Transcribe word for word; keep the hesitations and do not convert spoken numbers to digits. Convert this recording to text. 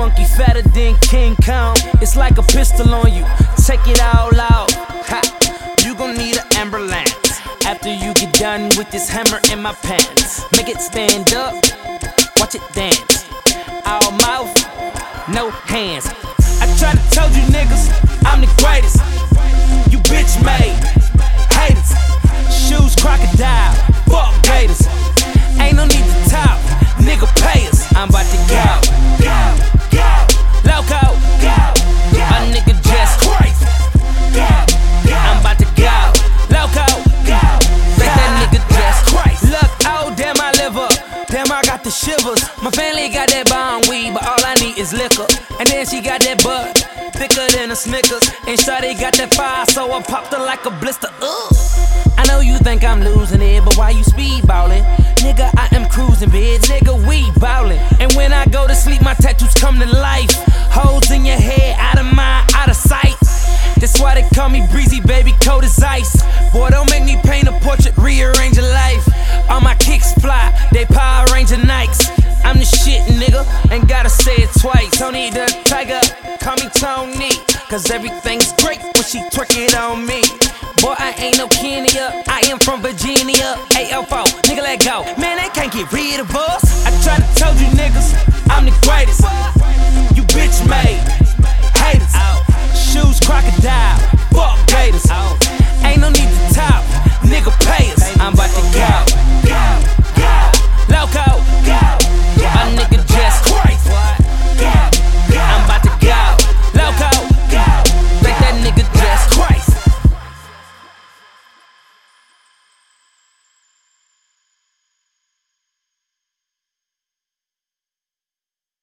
monkey fatter than King Kong. It's like a pistol on you, take it all out. Ha. You gon' need an ambulance after you get done with this hammer in my pants. Make it stand up, watch it dance. All mouth, no hands. I try to tell you niggas, I'm the greatest. You bitch made haters. Shoes crocodile, fuck gators. Ain't no need to talk, nigga pay us. I'm about to go, go, go, loco, go, go. A nigga just crazy, go, go. I'm about to go, loco, go, let that nigga just crazy. Look, oh damn I live up, damn I got the shivers. My family got that bomb weed, but all I need is liquor. And then she got that bud, thicker than a Snickers. And shawty got that fire, so I popped her like a blister. Ugh. I know you think I'm losing it, but why you speedballin'? Nigga, I am cruising, bitch. Nigga, we ballin'. And when I go to sleep, my tattoos come to life. Holes in your head, out of mind, out of sight. That's why they call me breezy, baby, cold as ice. Boy, don't make me paint a portrait, rearrange your life. All my kicks fly, they Power Ranger Nikes. I'm the shit, nigga, ain't gotta say it twice. Tony the Tiger, call me Tony, cause everything's great when she twerk it on me. Boy, I ain't no Kenya, I am from Virginia. A L four, nigga, let go. Man, they can't get rid of us. I try to tell you niggas, I'm the greatest.